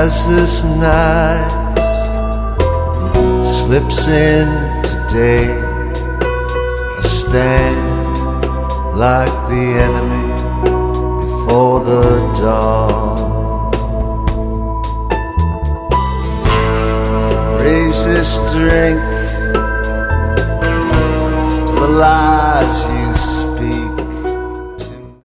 as this night slips in today, I stand like the enemy before the dawn. Raise this drink to the light